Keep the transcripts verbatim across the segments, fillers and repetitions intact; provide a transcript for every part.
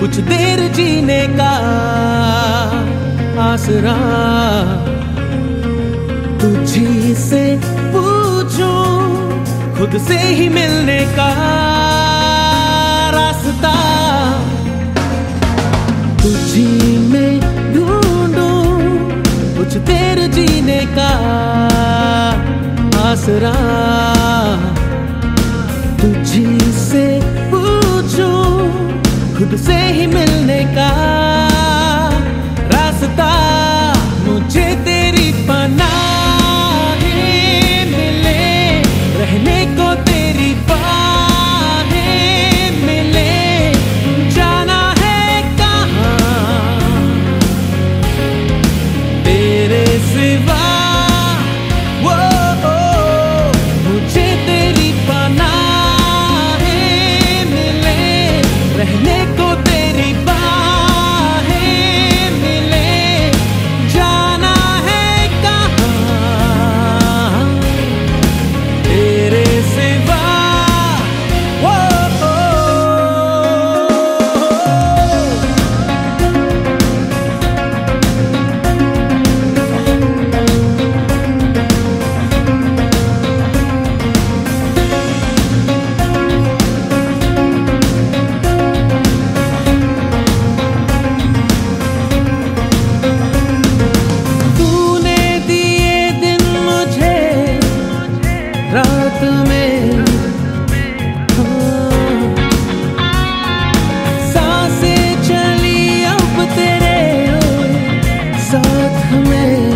कुछ देर जीने का आसरा, तुझी से पूछूं खुद से ही मिलने का रास्ता, तुझी में ढूंढूं कुछ देर जीने का आसरा, तुझी से पूछूं खुद से ही मिलने का रास्ता, मुझे तेरी पनाहें मिले, रहने को तेरी बाहें मिले, जाना है कहाँ तेरे सिवा, वो मुझे तेरी पनाहें मिले, रहने को तेरी बाहें मिले, जाना है कहाँ तेरे सिवा, वो रात में हाँ, सांसें चली अब तेरे साथ में,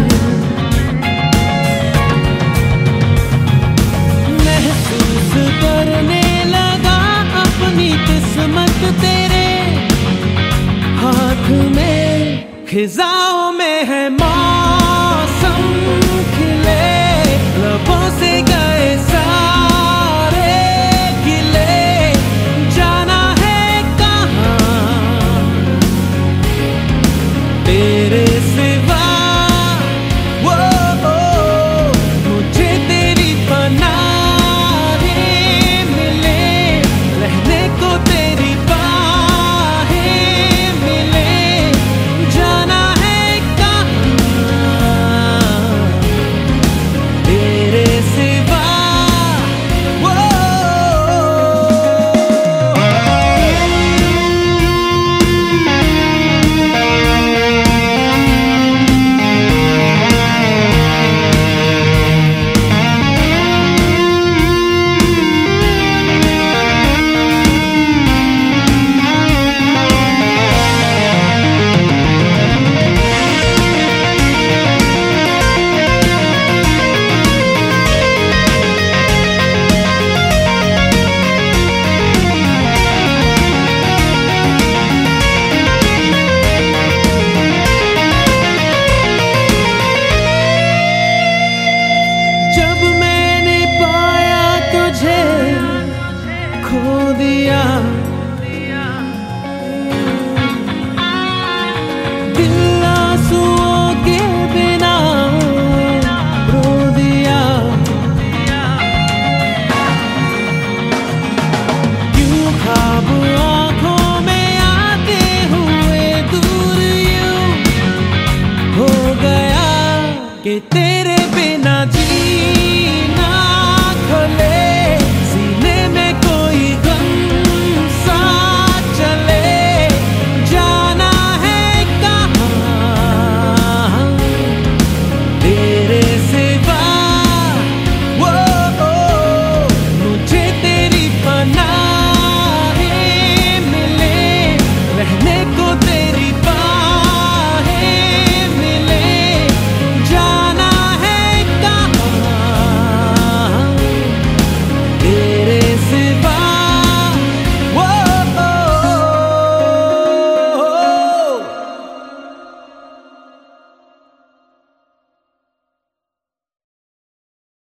महसूस करने लगा अपनी किस्मत तेरे हाथ में, खिजाओं में है मौसम खिले, लबों से गए सारे गिले, जाना है कहाँ तेरे सिवा, वो मुझे तेरी पनाहें मिले, रहने को तेरी बाहें मिले, जाना है कहाँ तेरे सिवा, वो जब मैंने पाया तुझे खो दिया, दिल आंसुओं के बिना रो दिया, क्यों ख्वाब आँखों में आते हुए दूर यूं हो गया कि तेरे बिना जी